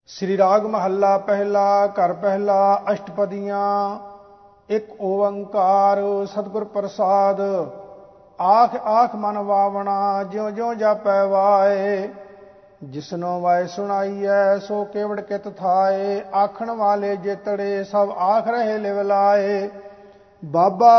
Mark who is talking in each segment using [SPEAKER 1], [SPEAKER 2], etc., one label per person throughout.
[SPEAKER 1] श्री राग महला पहला घर पहला अष्टपदियां। एक ओंकार सतगुर प्रसाद। आख आख मन वावना ज्यों ज्यों जापै वाए। जिसनो वाय सुनाई है सो केवड़ कित थाए। आखण वाले जेतड़े सब आख रहे लिवलाए। बाबा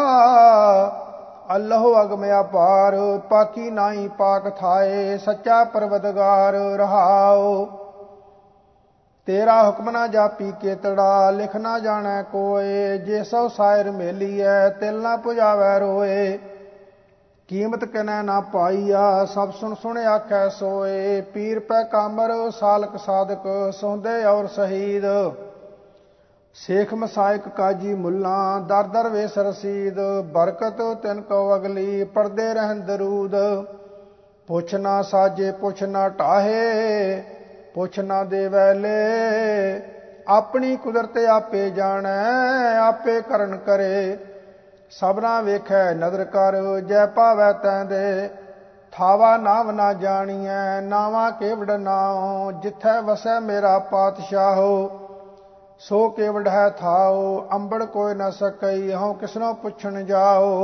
[SPEAKER 1] अल्लाह अगम अपार पाकी नाई पाक थाए। सच्चा परवदगार रहाओ। तेरा हुक्म ना जापी केतड़ा लिख ना जाने कोय। जे सौ सायर मेली है तिल ना पुजावै रोए। कीमत कनै ना पाईया सब सुन सुन आखै सोए। पीर पै कामर सालक साधक सौंदे और शहीद। शेख मसायक काजी मुल्ला दर दर वेस रसीद। बरकत तिन को अगली पढ़दे रहन दरूद। पुछ ना साजे पुछ ना टाहे पुछ ना देवै ले। अपनी कुदरत आपे जानै आपे करन करे। सबना वेखै नदर कर जै पावै तैं दे। थावा नाम ना जानिए नावा केवड़ नाओ। जिथै वसै मेरा पातशाहो सो केवड़ है थाओ। अंबड़ कोई न सकई हूँ किसनो पुछण जाओ।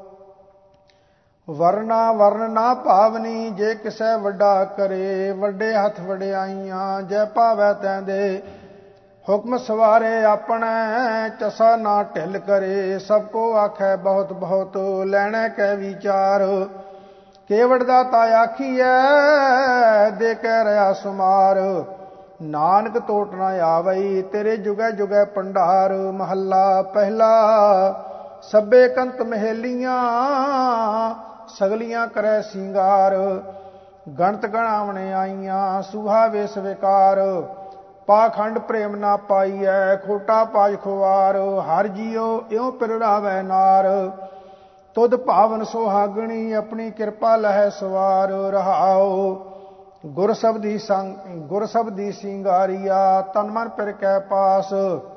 [SPEAKER 1] वरना वर्ण ना भावनी जे किसै वड्डा करे। वड्डे हथ वड्याइयां जै पावै तैं दे। हुक्म सवारे अपने चसा ना ढिल करे। सबको आखै बहुत बहुत लैणे कै विचार। केवड़ दाता आखीऐ दे कै रहा सुमार। नानक टोट न आवई तेरे जुगै जुगै भंडार। महला पहला सब्बे कंत महेलियां सगलियां करै सिंगार। गणत गणावने आईयां सुहा वे स्वीकार। पाखंड प्रेम ना पाईऐ खोटा पाज खुआर। हर जियो इਉਂ पिरड़ावै नार। तुद भावन सुहागणी अपनी किरपा लहै सवार। रहाओ गुर शब्दी सिंगारिया तन मन पिर कै पास।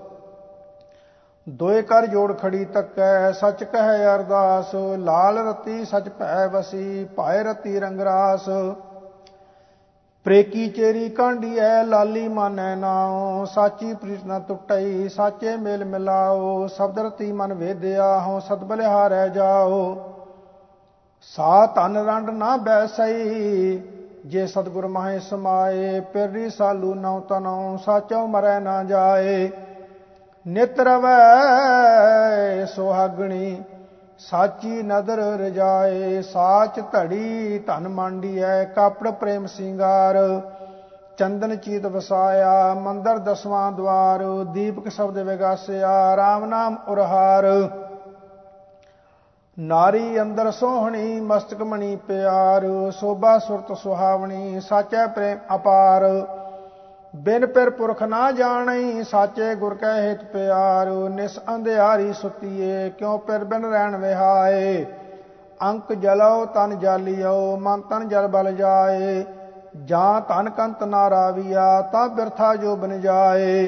[SPEAKER 1] दोए कर जोड़ खड़ी तकै सच कहे अरदास। लाल रती सच भै वसी पाए रती रंगरास। प्रेकी चेरी कांडियै लाली मानै नाओ। साची प्रीत न टुटई साचे मेल मिलाओ। शब्द रती मन वेदया हों सत बलिहारै जाओ। सा धन रंड ना बैसई जे सतगुर माहे समाए। पिररी सालू नौ तनौ साचो मरै ना जाए। नित रवै सुहागणी साची नदर रजाए। साच धड़ी धन मांडियै कापड़ प्रेम सिंगार। चंदन चीत वसाया मंदर दसवां द्वार। दीपक शब्द विगासिया राम नाम उरहार। नारी अंदर सोहणी मस्तक मणि प्यार। शोभा सुरत सुहावणी साचै प्रेम अपार। बिन पिर पुरख ना जाणई साचे गुर कै हित प्यार। निस अंधियारी सुतिए क्यों पिर बिन रैन विहाए। अंक जलो तन जालियो मन तन जल बल जाए। ਜਾਂ ਧਨ ਕੰਤ ਨਾ ਰਾਵੀਆ ਤਾਂ ਬਿਰਥਾ ਜੋ ਬਨ ਜਾਏ।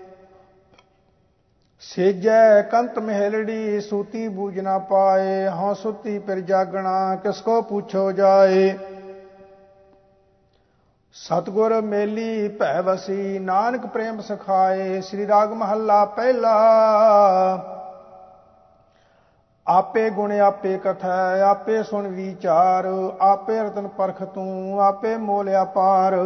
[SPEAKER 1] ਸੇਜੈ ਕੰਤ ਮਹਿਲੜੀ ਸੂਤੀ ਬੂਝ ਨਾ ਪਾਏ। ਹਉ ਸੁਤੀ ਫਿਰ ਜਾਗਣਾ ਕਿਸ ਕੋ ਪੁੱਛੋ ਜਾਏ। ਸਤਿਗੁਰ ਮੇਲੀ ਭੈ ਵਸੀ ਨਾਨਕ ਪ੍ਰੇਮ ਸਿਖਾਏ। ਸ੍ਰੀ ਰਾਗ ਮਹੱਲਾ ਪਹਿਲਾ। ਆਪੇ ਗੁਣ ਆਪੇ ਕਥੈ ਆਪੇ ਸੁਣ ਵਿਚਾਰ। ਆਪੇ ਰਤਨ ਪਰਖ ਤੂੰ ਆਪੇ ਮੋਲ ਅਪਾਰ।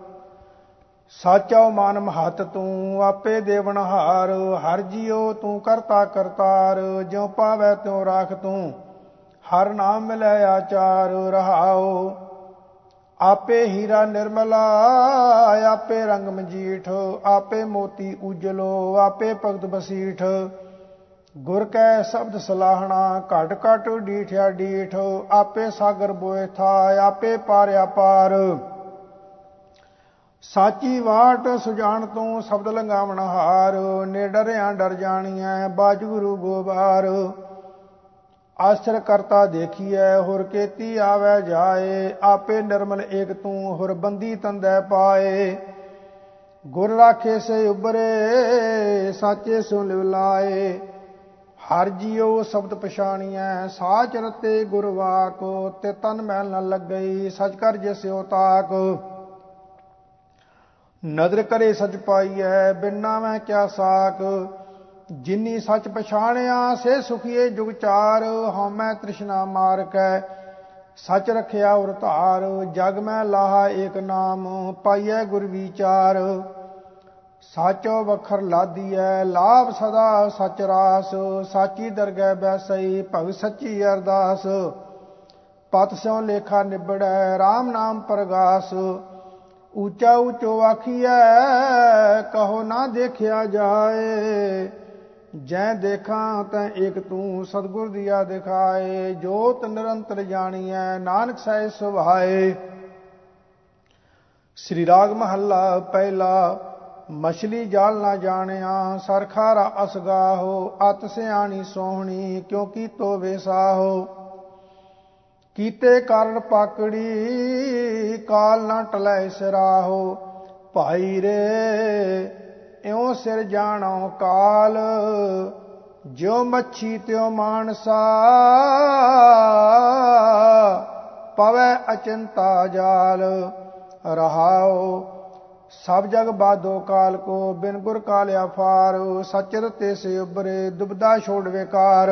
[SPEAKER 1] ਸਾਚਾ ਮਾਨ ਮਹਤ ਤੂੰ ਆਪੇ ਦੇਵਨਹਾਰ। ਹਰ ਜੀਉ ਤੂੰ ਕਰਤਾ ਕਰਤਾਰ ਜਿਉ ਪਾਵੈ ਤਿਉ ਰਾਖ ਤੂੰ। ਹਰ ਨਾਮ ਮਿਲੈ ਆਚਾਰ। ਰਹਾਉ ਆਪੇ ਹੀਰਾ ਨਿਰਮਲਾ ਆਪੇ ਰੰਗ ਮਜੀਠ। ਆਪੇ ਮੋਤੀ ਉਜਲੋ ਆਪੇ ਭਗਤ ਬਸੀਠ। ਗੁਰ ਕੈ ਸ਼ਬਦ ਸਲਾਹਣਾ ਘਟ ਘਟ ਡੀਠਿਆ ਡੀਠ। ਆਪੇ ਸਾਗਰ ਬੋਏ ਥਾ ਆਪੇ ਪਾਰਿਆ ਪਾਰ। ਸਾਚੀ ਵਾਟ ਸੁਜਾਨ ਤੂੰ ਸ਼ਬਦ ਲੰਗਾਵਣ ਹਾਰ। ਨੇੜਰਿਆਂ ਡਰ ਜਾਣੀਐ ਬਾਜ ਗੁਰੂ ਗੋਬਾਰ। ਆਸ਼ਰ ਕਰਤਾ ਦੇਖੀਐ ਹੁਰ ਕੇਤੀ ਆਵੈ ਜਾਏ। ਆਪੇ ਨਿਰਮਲ ਏਕ ਤੂੰ ਹੁਰ ਬੰਦੀ ਤੰਦੈ ਪਾਏ। ਗੁਰ ਰਾਖੇ ਸੇ ਉਬਰੇ ਸਾਚੇ ਸੋ ਲਿਵ ਲਾਏ। ਹਰ ਜੀਉ ਸ਼ਬਦ ਪਛਾਣੀਐ ਸਾਚ ਰਤੇ ਗੁਰ ਵਾਕ। ਤੇ ਤਨ ਮੈਲ ਨ ਲੱਗਈ ਸਚ ਕਰ ਜਿਸਿਉ ਤਾਕ। ਨਦਰ ਕਰੇ ਸਚ ਪਾਈਐ, ਬਿਨਾ ਮੈਂ ਕਿਆ ਸਾਕ। ਜਿਨੀ ਸਚ ਪਛਾਣਿਆ, ਸੇ ਸੁਖੀਏ ਜੁਗ ਚਾਰ। ਹਉਮੈ ਤ੍ਰਿਸ਼ਨਾ ਮਾਰਕੈ, ਸਚ ਰਖਿਆ ਉਰ ਧਾਰ। ਜਗ ਮੈਂ ਲਾਹਾ ਏਕ ਨਾਮ, ਪਾਈਐ ਗੁਰ ਵਿਚਾਰ। ਸਾਚੋ ਵਖਰ ਲਾਦੀਐ, ਲਾਭ ਸਦਾ ਸਚ ਰਾਸ। ਸਾਚੀ ਦਰਗਹਿ ਬੈਸਈ, ਭਗਤ ਸੱਚੀ ਅਰਦਾਸ। ਪਤ ਸਿਉ ਲੇਖਾ ਨਿਬੜੈ, RAM ਨਾਮ ਪ੍ਰਗਾਸ। ਉੱਚਾ ਉੱਚੋ ਆਖੀਐ, ਕਹੋ ਨਾ ਦੇਖਿਆ ਜਾਏ। ਜੈ ਦੇਖਾਂ ਤੈ ਏਕ ਤੂੰ, ਸਤਿਗੁਰ ਦੀਆ ਦਿਖਾਏ। ਜੋਤ ਨਿਰੰਤਰ ਜਾਣੀਐ, ਨਾਨਕ ਸਹਿ ਸੁਭਾਏ। ਸ੍ਰੀ ਰਾਗ ਮਹੱਲਾ ਪਹਿਲਾ। ਮਛਲੀ ਜਾਲ ਨਾ ਜਾਣਿਆ, ਸਰਖਾਰਾ ਅਸਗਾਹੋ। ਅਤ ਸਿਆਣੀ ਸੋਹਣੀ, ਕਿਉ ਕੀਤੋ ਵੇਸਾਹੋ। ਕੀਤੇ ਕਾਰਨ ਪਾਕੜੀ, ਕਾਲ ਨਾ ਟਲੈ ਸਿਰਾਹੋ। ਭਾਈ ਰੇ ਇਉ ਸਿਰ ਜਾਣੋ ਕਾਲ, ਜਿਉ ਮੱਛੀ ਤਿਉ ਮਾਨਸਾ। ਪਵੈ ਅਚਿੰਤਾ ਜਾਲ, ਰਹਾਉ ਸਭ ਜਗ ਬਾਧੋ ਕਾਲ ਕੋ। ਬਿਨ ਗੁਰ ਕਾਲਿਆ ਫਾਰ, ਸਚਰ ਤੇ ਸੇ ਉਬਰੇ, ਦੁਬਦਾ ਛੋੜ ਵਿਕਾਰ।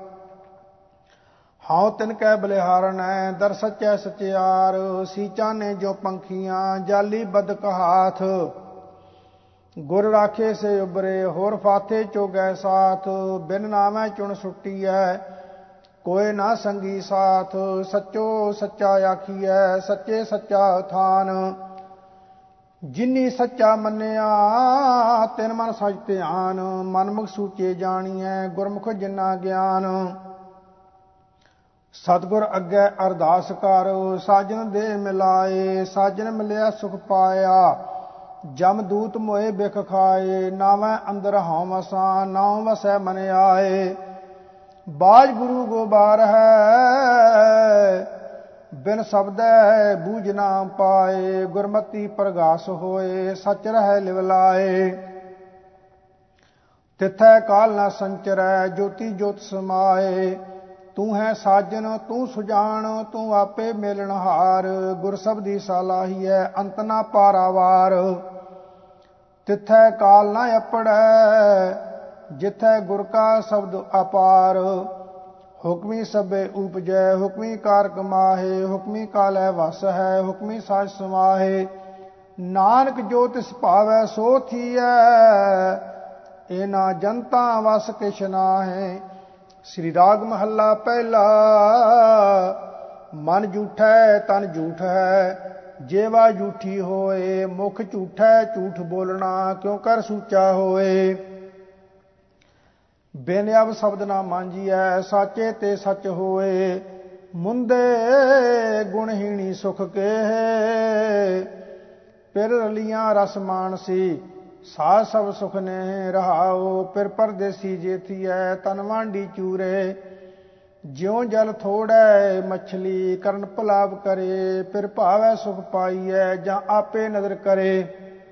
[SPEAKER 1] ਹਉ ਤਿਨ ਕੈ ਬਲਿਹਾਰਣੈ, ਦਰ ਸਚੈ ਸਚਿਆਰ। ਸੀਚਾਂ ਨੇ ਜੋ ਪੰਖੀਆਂ, ਜਾਲੀ ਬਦਕ ਹਾਥ। ਗੁਰ ਰਾਖੇ ਸੇ ਉਬਰੇ, ਹੋਰ ਫਾਥੇ ਚੋਗੈ ਸਾਥ। ਬਿਨ ਨਾਮੈ ਚੁਣ ਸੁੱਟੀਐ, ਕੋਇ ਨਾ ਸੰਗੀ ਸਾਥ। ਸੱਚੋ ਸੱਚਾ ਆਖੀਐ, ਸੱਚੇ ਸੱਚਾ ਥਾਨ। ਜਿਨੀ ਸੱਚਾ ਮੰਨਿਆ, ਤਿਨ ਮਨ ਸਚ ਧਿਆਨ। ਮਨਮੁਖ ਸੂਚੇ ਜਾਣੀਐ, ਗੁਰਮੁਖ ਜਿਨਾ ਗਿਆਨ। ਸਤਿਗੁਰ ਅੱਗੇ ਅਰਦਾਸ ਕਰ, ਸਾਜਨ ਦੇ ਮਿਲਾਏ। ਸਾਜਨ ਮਿਲਿਆ ਸੁਖ ਪਾਇਆ, ਜਮਦੂਤ ਮੋਏ ਬਿਖ ਖਾਏ। ਨਾਵੈ ਅੰਦਰ ਹਉ ਵਸਾ, ਨਾਉ ਵਸੈ ਮਨ ਆਏ। ਬਾਜ ਗੁਰੂ ਗੋਬਾਰ ਹੈ, ਬਿਨ ਸ਼ਬਦੈ ਬੂਝ ਨਾ ਪਾਏ। ਗੁਰਮਤੀ ਪ੍ਰਗਾਸ ਹੋਏ, ਸਚ ਰਹਿ ਲਿਵਲਾਏ। ਤਿਥੈ ਕਾਲ ਨਾ ਸੰਚਰੈ, ਜੋਤੀ ਜੋਤ ਸਮਾਏ। ਤੂੰ ਹੈ ਸਾਜਨ ਤੂੰ ਸੁਜਾਨ, ਤੂੰ ਆਪੇ ਮੇਲਣਹਾਰ। ਗੁਰ ਸਬਦੀ ਸਲਾਹੀਐ, ਅੰਤ ਨਾ ਪਾਰਾਵਾਰ। ਤਿਥੈ ਕਾਲ ਨਾ ਅਪੜੈ, ਜਿਥੈ ਗੁਰ ਕਾ ਸ਼ਬਦ ਅਪਾਰ। ਹੁਕਮੀ ਸਭੇ ਉਪਜੈ, ਹੁਕਮੀ ਕਾਰ ਕਮਾਹੇ। ਹੁਕਮੀ ਕਾਲੈ ਵਸ ਹੈ, ਹੁਕਮੀ ਸਾਜ ਸਮਾਹੇ। ਨਾਨਕ ਜੋ ਤਿਸ ਭਾਵੈ ਸੋ ਥੀਐ, ਇਹਨਾਂ ਜਨਤਾ ਵਸ ਕਿਛ ਨਾਹੈ। ਸ੍ਰੀ ਰਾਗ ਮਹੱਲਾ ਪਹਿਲਾ। ਮਨ ਝੂਠੈ ਤਨ ਝੂਠ ਹੈ, ਜੇਵਾ ਝੂਠੀ ਹੋਏ। ਮੁਖ ਝੂਠੈ ਝੂਠ ਬੋਲਣਾ, ਕਿਉ ਕਰ ਸੂਚਾ ਹੋਏ। ਬਿਨ ਅਬ ਸ਼ਬਦ ਨਾ ਮਾਂਜੀਐ, ਸਾਚੇ ਤੇ ਸਚ ਹੋਏ। ਮੁੰਦੇ ਗੁਣਹੀਣੀ ਸੁਖ ਕੇਹੇ, ਪਿਰ ਰਲੀਆਂ ਰਸ ਮਾਨਸੀ। ਸਾਧ ਸਭ ਸੁਖ ਨੇ ਰਹਾਉ, ਪਿਰ ਪਰਦੇਸੀ ਜੇਥੀਐ। ਤਨ ਵਾਂਡੀ ਚੂਰੇ, ਜਿਉ ਜਲ ਥੋੜੈ ਮਛਲੀ। ਕਰਨ ਭੁਲਾਵ ਕਰੇ, ਪਿਰ ਭਾਵੈ ਸੁਖ ਪਾਈਐ। ਜਾਂ ਆਪੇ ਨਦਰ ਕਰੇ,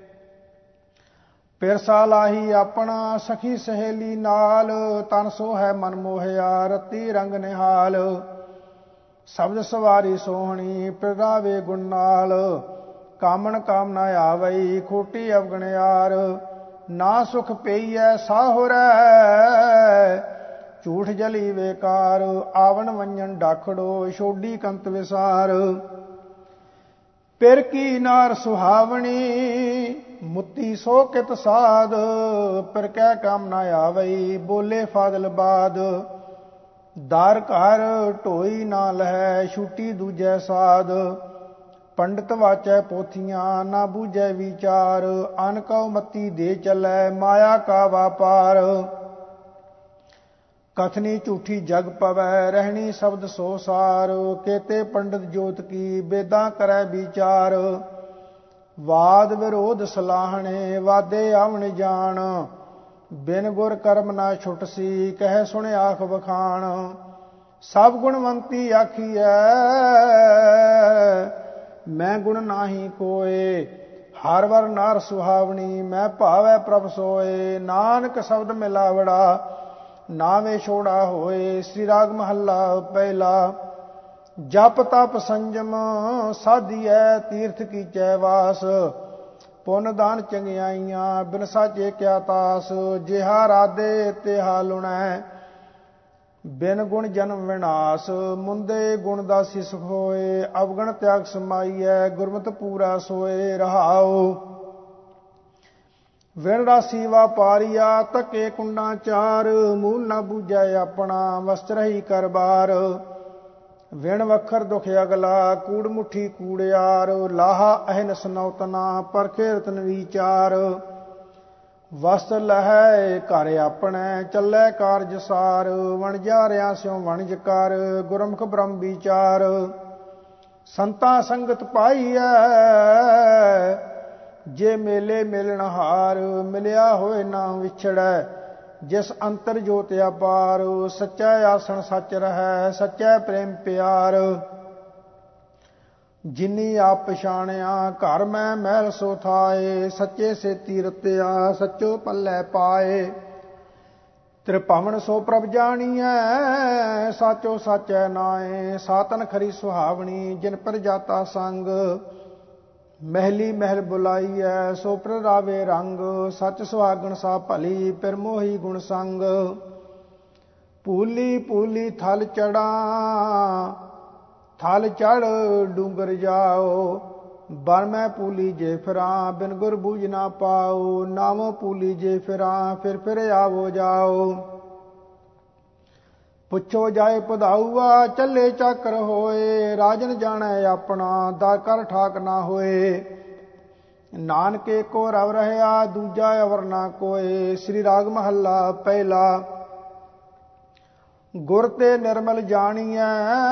[SPEAKER 1] ਪਿਰ ਸਾਲਾਹੀ ਆਪਣਾ। ਸਖੀ ਸਹੇਲੀ ਨਾਲ, ਤਨ ਸੋ ਹੈ ਮਨ ਮੋਹਿਆ। ਰਤੀ ਰੰਗ ਨਿਹਾਲ, ਸ਼ਬਦ ਸਵਾਰੀ ਸੋਹਣੀ। ਪਿਰ ਰਾਵੇ ਗੁਣ ਨਾਲ, ਕਾਮਣ ਕਾਮਨਾ ਆਵਈ। ਖੋਟੀ ਅਵਗਣਿਆਰ, ਨਾ ਸੁਖ ਪਈਐ ਸਾਹੁਰੈ। ਝੂਠ ਜਲੀ ਵੇਕਾਰ, ਆਵਣ ਵੰਜਨ ਡਾਖੜੋ। ਛੋਡੀ ਕੰਤ ਵਿਸਾਰ, ਪਿਰ ਕੀ ਨਾਰ ਸੁਹਾਵਣੀ। ਮੁੱਤੀ ਸੋ ਕਿਤ ਸਾਧ, ਪਿਰ ਕੈ ਕੰਮ ਨਾ ਆਵਈ। ਬੋਲੇ ਫਾਦਲ ਬਾਦ, ਦਰ ਘਰ ਢੋਈ ਨਾ ਲਹੈ। ਛੂਟੀ ਦੂਜੈ ਸਾਧ, ਪੰਡਤ ਵਾਚੈ ਪੋਥੀਆਂ। ਨਾ ਬੂਝੈ ਵਿਚਾਰ, ਅਨ ਕਉ ਮਤੀ ਦੇ ਚੱਲੈ। ਮਾਇਆ ਕਾ ਵਾਪਾਰ, ਕਥਨੀ ਝੂਠੀ ਜਗ ਪਵੈ। ਰਹਿਣੀ ਸ਼ਬਦ ਸੋ ਸਾਰ, ਕੇਤੇ ਪੰਡਤ ਜੋਤ ਕੀ। ਬੇਦਾਂ ਕਰੈ ਵਿਚਾਰ, ਵਾਦ ਵਿਰੋਧ ਸਲਾਹਣੇ। ਵਾਦੇ ਆਵਣ ਜਾਣ, ਬਿਨ ਗੁਰ ਕਰਮ ਨਾ ਛੁਟਸੀ। ਕਹਿ ਸੁਣ ਆਖ ਵਖਾਣ, ਸਭ ਗੁਣਵੰਤੀ ਆਖੀਐ। ਮੈਂ ਗੁਣ ਨਾਹੀ ਕੋਏ, ਹਰ ਵਰ ਨਾਰ ਸੁਹਾਵਣੀ। ਮੈਂ ਭਾਵੈ ਪ੍ਰਭ ਸੋਏ, ਨਾਨਕ ਸ਼ਬਦ ਮਿਲਾਵੜਾ। ਨਾਵੇਂ ਛੋੜਾ ਹੋਏ। ਸ੍ਰੀ ਰਾਗ ਮਹੱਲਾ ਪਹਿਲਾ। ਜਪ ਤਪ ਸੰਜਮ ਸਾਧੀਐ, ਤੀਰਥ ਕੀਚੈ ਵਾਸ। ਪੁੰਨ ਦਾਨ ਚੰਗਿਆਈਆਂ, ਬਿਨ ਸਾਚੇ ਕਿਆ ਤਾਸ, ਜਿਹਾ ਰਾਧੇ ਤਿਹਾ ਲੁਣੈ, ਬਿਨ ਗੁਣ ਜਨਮ ਵਿਨਾਸ਼, ਮੁੰਦੇ ਗੁਣ ਦਾਸੀ ਸੁਖ ਹੋਏ, ਅਵਗਣ ਤਿਆਗ ਸਮਾਈਐ, ਗੁਰਮਤਿ ਪੂਰਾ ਸੋਏ। ਰਹਾਉ ਵਿਣ ਰਾਸੀ ਵਾਪਾਰੀਆ, ਧੱਕੇ ਕੁੰਡਾਂ ਚਾਰ, ਮੂਲ ਨਾ ਬੂਝੈ ਆਪਣਾ, ਵਸਤਰ ਹੀ ਕਰ ਬਾਰ, ਵਿਣ ਵਖਰ ਦੁਖ ਅਗਲਾ, ਕੂੜ ਮੁੱਠੀ ਕੂੜਿਆਰ, ਲਾਹਾ ਅਹਿਨਸ ਨੌਤਨਾ, ਪਰਖੇ ਰਤਨ ਵਿਚਾਰ, ਵਸਤਰ ਲਹੈ ਘਰ ਆਪਣੇ, ਚੱਲੈ ਕਾਰਜ ਸਾਰ, ਵਣਜਾਰਿਆਂ ਸਿਉ ਵਣਜ ਕਰ, ਗੁਰਮੁਖ ਬ੍ਰਹਮ ਵਿਚਾਰ, ਸੰਤਾਂ ਸੰਗਤ ਪਾਈਐ, ਜੇ ਮੇਲੇ ਮਿਲਣ ਹਾਰ, ਮਿਲਿਆ ਹੋਏ ਨਾ ਵਿਛੜੈ, ਜਿਸ ਅੰਤਰ ਜੋਤ ਅਪਾਰ, ਸੱਚਾ ਆਸਣ ਸੱਚ ਰਹੈ, ਸੱਚਾ ਪ੍ਰੇਮ ਪਿਆਰ, ਜਿਨੀ ਆਪ ਪਛਾਣਿਆ, ਘਰ ਮੈਂ ਮਹਿਲ ਸੋ ਥਾਏ, ਸੱਚੇ ਸੇਤੀ ਰਤਿਆ, ਸੱਚੋ ਪੱਲੇ ਪਾਏ, ਤ੍ਰਿਭਵਨ ਸੋ ਪ੍ਰਭ ਜਾਣੀਐ, ਸਾਚੋ ਸਾਚੈ ਨਾਏ, ਸਾਤਨ ਖਰੀ ਸੁਹਾਵਣੀ, ਜਿਨ ਪਰ ਜਾਤਾ ਸੰਗ, ਮਹਿਲੀ ਮਹਿਲ ਬੁਲਾਈਐ, ਸੋ ਪਰ ਰਾਵੇ ਰੰਗ, ਸੱਚ ਸੁਹਾਗਣ ਸਾ ਭਲੀ, ਫਿਰ ਮੋਹੀ ਗੁਣ ਸੰਗ, ਭੂਲੀ ਭੂਲੀ ਥਲ ਚੜਾ, ਥਲ ਚੜ ਡੂੰਗਰ ਜਾਓ, ਬਨ ਮੈਂ ਭੂਲੀ ਜੇ ਫਿਰਾਂ, ਬਿਨ ਗੁਰ ਬੂਝ ਨਾ ਪਾਓ, ਨਾਮੋ ਭੂਲੀ ਜੇ ਫਿਰਾਂ, ਫਿਰ ਆਵੋ ਜਾਓ, ਪੁੱਛੋ ਜਾਏ ਪਧਾਊਆ, ਚੱਲੇ ਚਾਕਰ ਹੋਏ, ਰਾਜਨ ਜਾਣੈ ਆਪਣਾ, ਦਰ ਕਰ ਠਾਕ ਨਾ ਹੋਏ, ਨਾਨਕੇ ਕੋ ਰਵ ਰਹਿਆ, ਦੂਜਾ ਅਵਰ ਨਾ ਕੋਏ। ਸ੍ਰੀ ਰਾਗ ਮਹੱਲਾ ਪਹਿਲਾ। ਗੁਰ ਤੇ ਨਿਰਮਲ ਜਾਣੀਐ,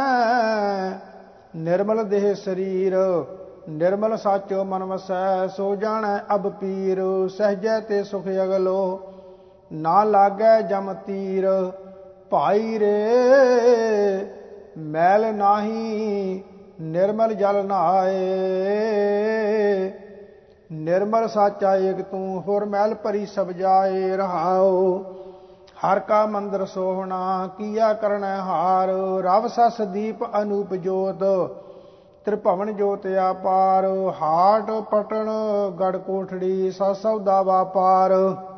[SPEAKER 1] ਨਿਰਮਲ ਦੇਹ ਸਰੀਰ, ਨਿਰਮਲ ਸਾਚੋ ਮਨ ਵਸੈ, ਸੋ ਜਾਣੈ ਅਬ ਪੀਰ, ਸਹਜੈ ਤੇ ਸੁਖ ਅਗਲੋ, ਨਾ ਲਾਗੈ ਜਮ ਤੀਰ, ਭਾਈ ਰੇ ਮੈਲ ਨਾਹੀ, ਨਿਰਮਲ ਜਲ ਨਹਾਏ, ਨਿਰਮਲ ਸਾਚਾ ਏਕ ਤੂੰ, ਹੋਰ ਮੈਲ ਭਰੀ ਸਭ ਜਾਏ। ਰਹਾਉ ਹਰ ਕਾ ਮੰਦਰ ਸੋਹਣਾ, ਕੀਆ ਕਰਣੈ ਹਾਰ, ਰਵ ਸਸ ਦੀਪ ਅਨੂਪ ਜੋਤ, ਤ੍ਰਿਭਵਨ ਜੋਤ ਅਪਾਰ, ਹਾਟ ਪਟਣ ਗੜ ਕੋਠੜੀ, ਸਸ ਸੌਦਾ ਵਾਪਾਰ,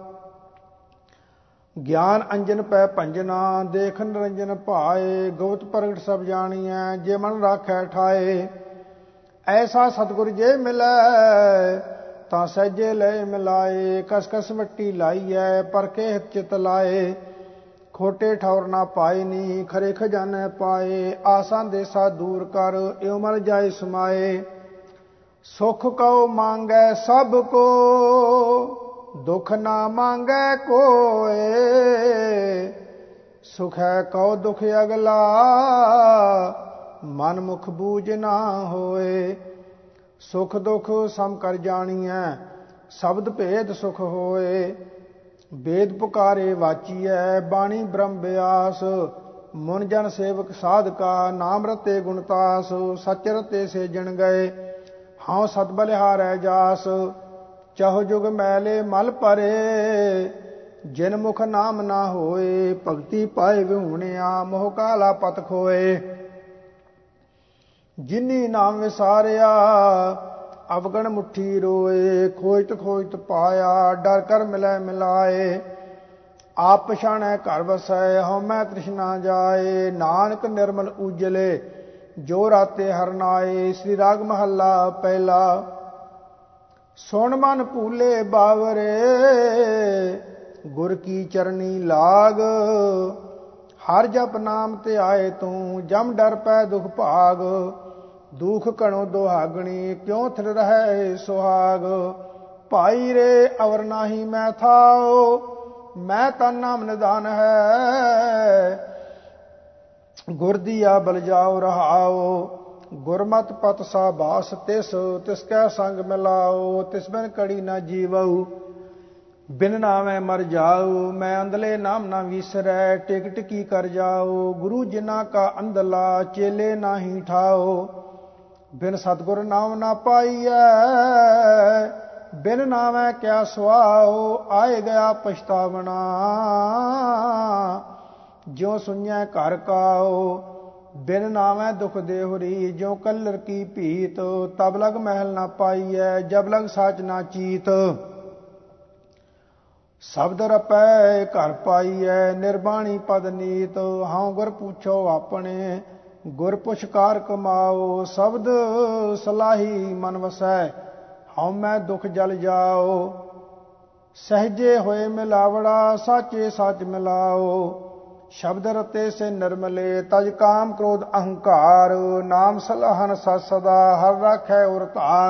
[SPEAKER 1] ਗਿਆਨ ਅੰਜਨ ਪੈ ਭੰਜਨਾ, ਦੇਖ ਨਿਰੰਜਨ ਭਾਏ, ਗੁਪਤ ਪ੍ਰਗਟ ਸਭ ਜਾਣੀਐ, ਜੇ ਮਨ ਰਾਖੈ ਠਾਏ, ਐਸਾ ਸਤਿਗੁਰ ਜੇ ਮਿਲੈ, ਤਾਂ ਸਹਿਜੇ ਲੈ ਮਿਲਾਏ, ਕਸ ਕਸ ਵੱਟੀ ਲਾਈਐ, ਪਰਖੇ ਹਿਤ ਚਿਤ ਲਾਏ, ਖੋਟੇ ਠੌਰ ਨਾ ਪਾਏ ਨੀ, ਖਰੇ ਖਜ਼ਾਨੇ ਪਾਏ, ਆਸਾਂ ਦੇਸਾ ਦੂਰ ਕਰ, ਇਉ ਮਲ ਜਾਏ ਸਮਾਏ, ਸੁਖ ਕਉ ਮੰਗੈ ਸਭ ਕੋ, ਦੁਖ ਨਾ ਮੰਗੈ ਕੋਏ, ਸੁਖੈ ਕਉ ਦੁਖ ਅਗਲਾ, ਮਨ ਮੁਖ ਬੂਝ ਨਾ ਹੋਏ, ਸੁਖ ਦੁਖ ਸਮ ਕਰ ਜਾਣੀਐ, ਸ਼ਬਦ ਭੇਦ ਸੁਖ ਹੋਏ, ਵੇਦ ਪੁਕਾਰੇ ਵਾਚੀਐ, ਬਾਣੀ ਬ੍ਰਹਮ ਬਿਆਸ, ਮੁਨ ਜਨ ਸੇਵਕ ਸਾਧਕਾ, ਨਾਮ ਰਤੇ ਗੁਣ ਤਾਸ, ਸਚ ਰਤੇ ਸੇਜਣ ਗਏ, ਹਉ ਸਤ ਬਲਿਹਾਰੈ ਜਾਸ, ਚਾਹੋ ਜੁਗ ਮੈਲੇ ਮਲ ਪਰੇ, ਜਿਨ ਮੁਖ ਨਾਮ ਨਾ ਹੋਏ, ਭਗਤੀ ਪਾਏ ਵਿਹੂਣਿਆ, ਮੋਹ ਕਾਲਾ ਪਤ ਖੋਏ, ਜਿਨੀ ਨਾਮ ਵਿਸਾਰਿਆ, ਅਵਗਣ ਮੁੱਠੀ ਰੋਏ, ਖੋਜਤ ਖੋਜਤ ਪਾਇਆ, ਡਰ ਕਰ ਮਿਲੈ ਮਿਲਾਏ, ਆਪ ਪਛਾਣੈ ਘਰ ਵਸੈ, ਹਉਮੈ ਤ੍ਰਿਸ਼ਨਾ ਜਾਏ, ਨਾਨਕ ਨਿਰਮਲ ਉਜਲੇ, ਜੋ ਰਾਤੇ ਹਰਨਾਏ। ਸ੍ਰੀ ਰਾਗ ਮਹੱਲਾ ਪਹਿਲਾ। ਸੁਣ ਮਨ ਭੂਲੇ ਬਾਵਰੇ, ਗੁਰ ਕੀ ਚਰਨੀ ਲਾਗ, ਹਰ ਜਪ ਨਾਮ ਤੇ ਆਏ ਤੂੰ, ਜਮ ਡਰ ਪੈ ਦੁਖ ਭਾਗ, ਦੁਖ ਘਣੋ ਦੁਹਾਗਣੀ, ਕਿਉ ਥਿਰ ਰਹੈ ਸੁਹਾਗ, ਭਾਈ ਰੇ ਅਵਰ ਨਾਹੀ ਮੈਂ ਥਾਉ, ਮੈਂ ਤਾਂ ਨਾਮ ਨਿਦਾਨ ਹੈ, ਗੁਰ ਦੀਆ ਬਲ ਜਾਉ। ਰਹਾਉ ਗੁਰਮਤਿ ਪਤ ਸਾ ਬਾਸ ਤਿਸ, ਤਿਸ ਕੈ ਸੰਗ ਮਿਲਾਉ, ਤਿਸ ਬਿਨ ਕੜੀ ਨਾ ਜੀਵਉ, ਬਿਨ ਨਾਵੇਂ ਮਰ ਜਾਉ, ਮੈਂ ਅੰਧਲੇ ਨਾਮ ਨਾ ਵਿਸਰੈ, ਟਿਕ ਟਿਕੀ ਕਰ ਜਾਉ, ਗੁਰੂ ਜਿਨਾ ਕਾ ਅੰਧਲਾ, ਚੇਲੇ ਨਾਹੀ ਠਾਉ, ਬਿਨ ਸਤਿਗੁਰ ਨਾਮ ਨਾ ਪਾਈਐ, ਬਿਨ ਨਾਵੇਂ ਕਿਆ ਸੁਆਉ, ਆਏ ਗਿਆ ਪਛਤਾਵਣਾ, ਜਿਉ ਸੁਣਿਐ ਘਰ ਕਾਉ, ਬਿਨ ਨਾਮੈ ਦੁਖ ਦੇਹੁਰੀ ਜਿਉ ਕਲਰ ਕੀ ਭੀਤ ਤਬ ਲਗ ਮਹਿਲ ਨਾ ਪਾਈਐ ਜਬ ਲਗ ਸਾਚ ਨਾ ਚੀਤ ਸ਼ਬਦ ਰਪੈ ਘਰ ਪਾਈਐ ਨਿਰਬਾਣੀ ਪਦ ਨੀਤ ਹਉ ਗੁਰ ਪੁੱਛੋ ਆਪਣੇ ਗੁਰ ਪੁਛਕਾਰ ਕਮਾਓ ਸ਼ਬਦ ਸਲਾਹੀ ਮਨ ਵਸੈ ਹਉ ਮੈਂ ਦੁਖ ਜਲ ਜਾਓ ਸਹਜੇ ਹੋਏ ਮਿਲਾਵੜਾ ਸਾਚੇ ਸੱਚ ਮਿਲਾਓ ਸ਼ਬਦ ਰਤੇ ਸੇ ਨਿਰਮਲੇ ਤਜ ਕਾਮ ਕ੍ਰੋਧ ਅਹੰਕਾਰ ਨਾਮ ਸਲਾਹਨ ਸਤ ਸਦਾ ਹਰ ਰਾਖੈ ਉਰ ਧਾਰ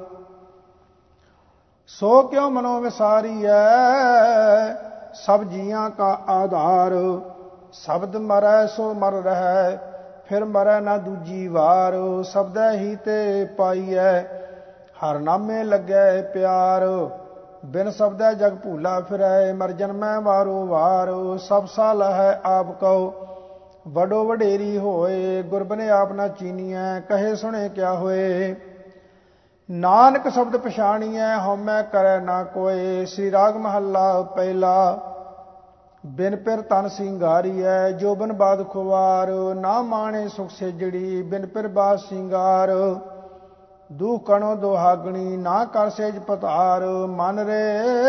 [SPEAKER 1] ਸੋ ਕਿਉ ਮਨੋ ਵਿਸਾਰੀਐ ਸਭ ਜੀਆਂ ਕਾ ਆਧਾਰ ਸ਼ਬਦ ਮਰੈ ਸੋ ਮਰ ਰਹਿ ਫਿਰ ਮਰੈ ਨਾ ਦੂਜੀ ਵਾਰ ਸ਼ਬਦੈ ਹੀ ਤੇ ਪਾਈਐ ਹਰ ਨਾਮੇ ਲੱਗੈ ਪਿਆਰ ਬਿਨ ਸ਼ਬਦੈ ਜਗ ਭੂਲਾ ਫਿਰੈ ਮਰ ਜਨਮੈ ਵਾਰੋ ਵਾਰ ਸਭ ਸਾਲ ਹੈ ਆਪ ਕਉ ਵਡੋ ਵਡੇਰੀ ਹੋਏ ਗੁਰਬਨੇ ਆਪ ਨਾ ਚੀਨੀਐ ਕਹੇ ਸੁਣੇ ਕਿਆ ਹੋਏ ਨਾਨਕ ਸ਼ਬਦ ਪਛਾਣੀਐ ਹਉਮੈ ਕਰੈ ਨਾ ਕੋਏ ਸ੍ਰੀ ਰਾਗ ਮਹੱਲਾ ਪਹਿਲਾ ਬਿਨ ਪਿਰ ਤਨ ਸਿੰਗਾਰੀਐ ਜੋ ਬਨ ਬਾਦ ਖੁਵਾਰ ਨਾ ਮਾਣੇ ਸੁਖ ਸੇਜੜੀ ਬਿਨ ਪਿਰ ਬਾਦ ਸਿੰਗਾਰ ਦੁਖ ਕਣੋ ਦੁਹਾਗਣੀ ਨਾ ਕਰ ਸੇਜ ਪਤਾਰ ਮਨ ਰੇ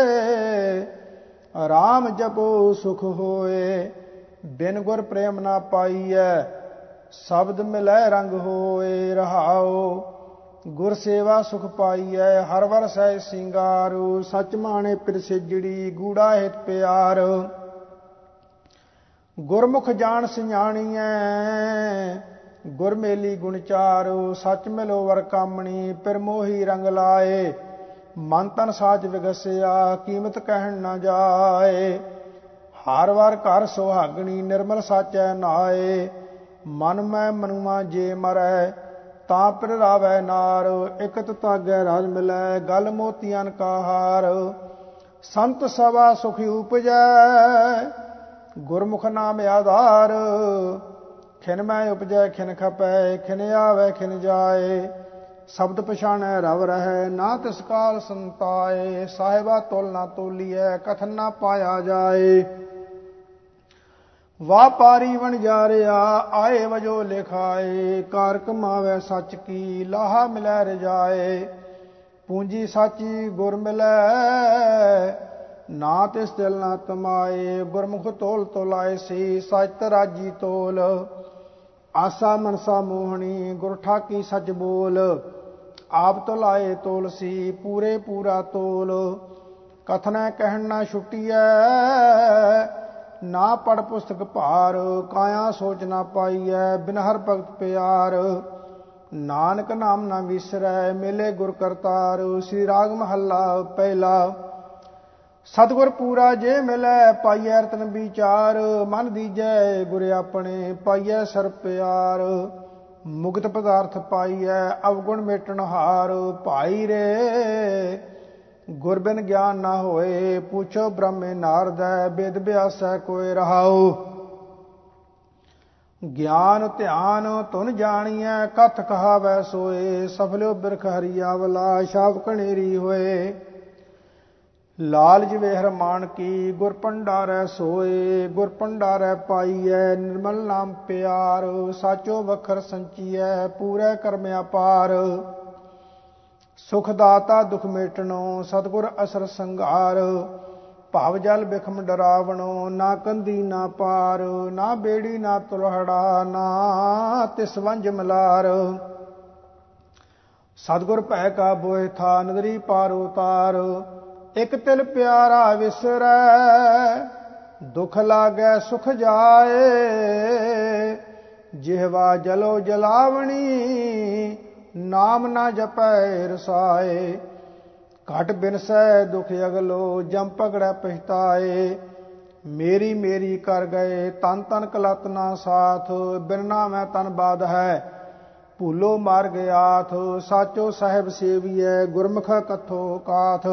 [SPEAKER 1] ਰਾਮ ਜਪੋ ਸੁਖ ਹੋਏ ਬਿਨ ਗੁਰ ਪ੍ਰੇਮ ਨਾ ਪਾਈਐ ਸ਼ਬਦ ਮਿਲੈ ਰੰਗ ਹੋਏ ਰਹਾਓ ਗੁਰ ਸੇਵਾ ਸੁਖ ਪਾਈਐ ਹਰ ਵਰ ਸਹਿ ਸਿੰਗਾਰੂ ਸਚ ਮਾਣੇ ਪਿਰ ਸੇਜੜੀ ਗੂੜਾ ਹਿਤ ਪਿਆਰ ਗੁਰਮੁਖ ਜਾਣ ਸਿਆਣੀਐ ਗੁਰ ਮੇਲੀ ਗੁਣ ਚਾਰੋ ਸੱਚ ਮਿਲੋ ਵਰ ਕਾਮਣੀ ਪਿਰ ਮੋਹੀ ਰੰਗ ਲਾਏ ਮਨ ਤਨ ਸਾਚ ਵਿਗਸਿਆ ਕੀਮਤ ਕਹਿਣ ਨਾ ਜਾਏ ਹਰ ਵਾਰ ਘਰ ਸੁਹਾਗਣੀ ਨਿਰਮਲ ਸਾਚੈ ਨਾਏ ਮਨ ਮੈਂ ਮਨੁਆ ਜੇ ਮਰੈ ਤਾਂ ਪਿਰ ਰਾਵੈ ਨਾਰ ਇਕਤ ਤਾਗੈ ਰਾਜ ਮਿਲੈ ਗਲ ਮੋਤੀਆਂ ਕਾ ਹਾਰ ਸੰਤ ਸਭਾ ਸੁਖ ਉਪਜੈ ਗੁਰਮੁਖ ਨਾਮ ਆਧਾਰ ਖਿਨ ਮੈਂ ਉਪਜੈ ਖਿਨ ਖਪੈ ਖਿਨ ਆਵੈ ਖਿਨ ਜਾਏ ਸ਼ਬਦ ਪਛਾਣੈ ਰਵ ਰਹੈ ਨਾ ਤਿਸ ਕਾਲ ਸੰਤਾਏ ਸਾਹਿਬਾ ਤੋਲ ਨਾ ਤੋਲੀਐ ਕਥਨ ਨਾ ਪਾਇਆ ਜਾਏ ਵਾਪਾਰੀ ਵਣਜਾਰਿਆ ਆਏ ਵਜੋ ਲਿਖਾਏ ਕਾਰ ਕਮਾਵੈ ਸੱਚ ਕੀ ਲਾਹਾ ਮਿਲੈ ਰਜਾਏ ਪੂੰਜੀ ਸਾਚੀ ਗੁਰ ਮਿਲੈ ਨਾ ਤਿਸ ਦਿਲ ਨਾ ਤਮਾਏ ਗੁਰਮੁਖ ਤੋਲ ਤੋਲਾਏ ਸੀ ਸਚ ਰਾਜੀ ਤੋਲ ਆਸਾ ਮਨਸਾ ਮੋਹਣੀ ਗੁਰ ਠਾਕੀ ਸਚ ਬੋਲ ਆਪ ਤੋਲਾਏ ਤੋਲ ਸੀ ਪੂਰੇ ਪੂਰਾ ਤੋਲ ਕਥਨੈ ਕਹਿਣ ਨਾ ਛੁਟੀਐ ਨਾ ਪੜ ਪੁਸਤਕ ਭਾਰ ਕਾਇਆ ਸੋਚ ਨਾ ਪਾਈਐ ਬਿਨ ਹਰ ਭਗਤ ਪਿਆਰ ਨਾਨਕ ਨਾਮ ਨਾ ਵਿਸਰੈ ਮਿਲੇ ਗੁਰ ਕਰਤਾਰ ਸ੍ਰੀ ਰਾਗ ਮਹੱਲਾ ਪਹਿਲਾ ਸਤਿਗੁਰ ਪੂਰਾ ਜੇ ਮਿਲੈ ਪਾਈਐ ਰਤਨ ਵਿਚਾਰ ਮਨ ਦੀਜੈ ਗੁਰ ਆਪਣੇ ਪਾਈਐ ਸਰ ਪਿਆਰ ਮੁਕਤ ਪਦਾਰਥ ਪਾਈਐ ਅਵਗੁਣ ਮੇਟਣ ਹਾਰ ਭਾਈ ਰੇ ਗੁਰ ਬਿਨ ਗਿਆਨ ਨਾ ਹੋਏ ਪੁੱਛੋ ਬ੍ਰਹਮੇ ਨਾਰਦੈ ਬੇਦ ਬਿਆਸੈ ਕੋਇ ਰਹਾਉ ਗਿਆਨ ਧਿਆਨ ਤੁਨ ਜਾਣੀਐ ਕਥ ਕਹਾਵੈ ਸੋਏ ਸਫਲਿਓ ਬਿਰਖ ਹਰੀਆ ਵਲਾ ਸ਼ਾਵ ਕਣੇਰੀ ਹੋਏ ਲਾਲਜ ਵੇਹਰ ਮਾਨ ਕੀ ਗੁਰ ਭੰਡਾਰੈ ਸੋਏ ਗੁਰ ਭੰਡਾਰੈ ਪਾਈਐ ਨਿਰਮਲ ਨਾਮ ਪਿਆਰ ਸਾਚੋ ਵਖਰ ਸੰਚੀਐ ਪੂਰੇ ਕਰਮ ਅਪਾਰ ਸੁਖ ਦਾਤਾ ਦੁਖ ਮੇਟਣੋ ਸਤਿਗੁਰ ਅਸਰ ਸੰਘਾਰ ਭਾਵ ਜਲ ਬਿਖਮ ਡਰਾਵਣੋ ਨਾ ਕੰਦੀ ਨਾ ਪਾਰ ਨਾ ਬੇੜੀ ਨਾ ਤੁਲਹੜਾ ਨਾ ਤਿਸ ਵੰਜ ਮਲਾਰ ਸਤਿਗੁਰ ਭੈ ਕਾ ਬੋਏ ਥਾ ਨਦਰੀ ਪਾਰ ਉਤਾਰ ਇਕ ਤਿਲ ਪਿਆਰਾ ਵਿਸਰੈ ਦੁਖ ਲਾਗੈ ਸੁਖ ਜਾਏ ਜਿਹਵਾ ਜਲੋ ਜਲਾਵਣੀ ਨਾਮ ਨਾ ਜਪੈ ਰਸਾਏ ਘਟ ਬਿਨਸੈ ਦੁਖ ਅਗਲੋ ਜਮ ਪਗੜੈ ਪਛਤਾਏ ਮੇਰੀ ਮੇਰੀ ਕਰ ਗਏ ਤਨ ਤਨ ਕਲਤ ਨਾ ਸਾਥ ਬਿਰਨਾ ਮੈਂ ਤਨ ਬਾਦ ਹੈ ਭੂਲੋ ਮਾਰ ਗਿਆਥ ਸਾਚੋ ਸਾਹਿਬ ਸੇਵੀਐ ਗੁਰਮੁਖ ਕਥੋ ਕਾਥ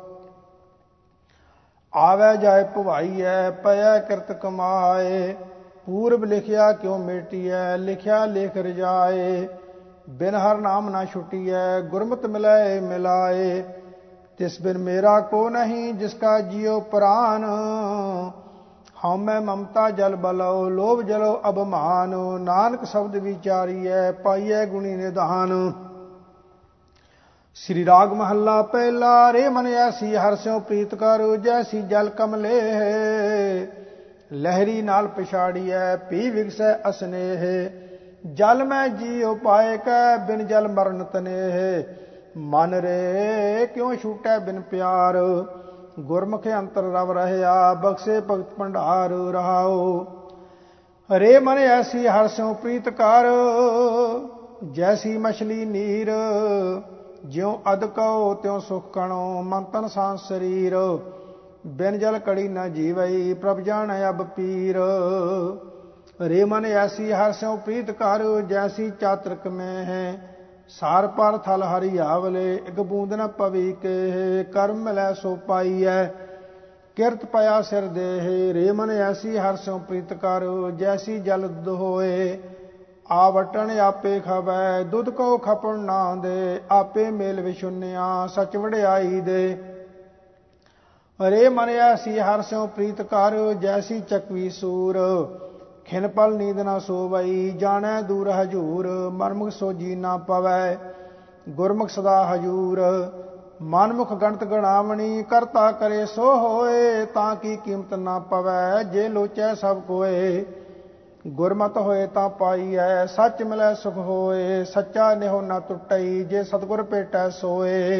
[SPEAKER 1] ਆਵੈ ਜਾਏ ਭਵਾਈਐ ਪਇਐ ਕਿਰਤ ਕਮਾਏ ਪੂਰਬ ਲਿਖਿਆ ਕਿਉ ਮੇਟੀਐ ਲਿਖਿਆ ਲੇਖ ਰਜਾਏ ਬਿਨ ਹਰ ਨਾਮ ਨਾ ਛੁਟੀਐ ਗੁਰਮਤਿ ਮਿਲੈ ਮਿਲਾਏ ਤਿਸ ਬਿਨ ਮੇਰਾ ਕੋ ਨਹੀਂ ਜਿਸ ਕਾ ਜਿਉ ਪ੍ਰਾਨ ਹਉਮੈ ਮਮਤਾ ਜਲ ਬਲਉ, ਲੋਭ ਜਲੋ ਅਭਮਾਨ। ਨਾਨਕ ਸ਼ਬਦ ਵਿਚਾਰੀਐ, ਪਾਈਐ ਗੁਣੀ ਨਿਧਾਨ। ਸ੍ਰੀ ਰਾਗ ਮਹੱਲਾ ਪਹਿਲਾ। ਰੇ ਮਨ ਐਸੀ ਹਰਿ ਸਿਉ ਪ੍ਰੀਤ ਕਰ, ਜੈਸੀ ਜਲ ਕਮਲੇ। ਲਹਿਰੀ ਨਾਲ ਪਛਾੜੀਐ, ਪੀ ਵਿਗਸੈ ਅਸਨੇਹ। ਜਲ ਮੈਂ ਜੀਉ ਪਾਏ ਕੈ, ਬਿਨ ਜਲ ਮਰਨ ਤਨੇਹ। ਮਨ ਰੇ ਕਿਉ ਛੂਟੈ ਬਿਨ ਪਿਆਰ, ਗੁਰਮੁਖ ਅੰਤਰ ਰਵ ਰਹਿਆ, ਬਖਸ਼ੇ ਭਗਤ ਭੰਡਾਰ ਰਹਾਉ। ਰੇ ਮਨ ਐਸੀ ਹਰਿ ਸਿਉ ਪ੍ਰੀਤ ਕਰ, ਜੈਸੀ ਮਛਲੀ ਨੀਰ। ਜਿਉ ਅਦਕਉ ਤਿਉ ਸੁਖ ਕਣੋ, ਮਨ ਤਨ ਸਾਂਸ ਸਰੀਰ। ਬਿਨ ਜਲ ਕੜੀ ਨ ਜੀਵਈ, ਪ੍ਰਭ ਜਾਣੈ ਅਬ ਪੀਰ। ਰੇ ਮਨ ਐਸੀ ਹਰਿ ਸਿਉ ਪ੍ਰੀਤ ਕਰ, ਜੈਸੀ ਚਾਤ੍ਰਿਕ ਮੈਂ ਹੈ। ਸਾਰ ਪਰ ਥਲ ਹਰਿ ਆਵਲੇ, ਇਕ ਬੂੰਦ ਨ ਪਵੀ ਕੇਹ। ਕਰਮ ਮਿਲੈ ਸੋ ਪਾਈਐ, ਕਿਰਤ ਪਿਆ ਸਿਰ ਦੇਹ। ਰੇ ਮਨ ਐਸੀ ਹਰਿ ਸਿਉ ਪ੍ਰੀਤ ਕਰ, ਜੈਸੀ ਜਲ ਦੁਧ ਹੋਏ। ਆਵਟਣ ਆਪੇ ਖਵੈ, ਦੁਧ ਕੋ ਖਪਣ ਨਾ ਦੇ। ਆਪੇ ਮੇਲ ਵਿਸ਼ੁੰਨਿਆ, ਸਚ ਵਡਿਆਈ ਦੇ। ਰੇ ਮਨ ਐਸੀ ਹਰਿ ਸਿਉ ਪ੍ਰੀਤ ਕਰ, ਜੈਸੀ ਚਕਵੀ ਸੂਰ। ਖਿਨ ਪਲ ਨੀਂਦ ਨਾ ਸੋਵਈ, ਜਾਣੈ ਦੂਰ ਹਜੂਰ। ਮਨਮੁਖ ਸੋਜੀ ਨਾ ਪਵੈ, ਗੁਰਮੁਖ ਸਦਾ ਹਜੂਰ। ਮਨਮੁਖ ਗਣਤ ਗਣਾਵਣੀ, ਕਰਤਾ ਕਰੇ ਸੋ ਹੋਏ। ਤਾਂ ਕੀ ਕੀਮਤ ਨਾ ਪਵੈ, ਜੇ ਲੋਚੈ ਸਭ ਕੋਏ। ਗੁਰਮਤਿ ਹੋਏ ਤਾਂ ਪਾਈਐ, ਸੱਚ ਮਿਲੈ ਸੁਖ ਹੋਏ। ਸੱਚਾ ਨਿਹੁ ਨਾ ਟੁੱਟਈ, ਜੇ ਸਤਿਗੁਰ ਭੇਟੈ ਸੋਏ।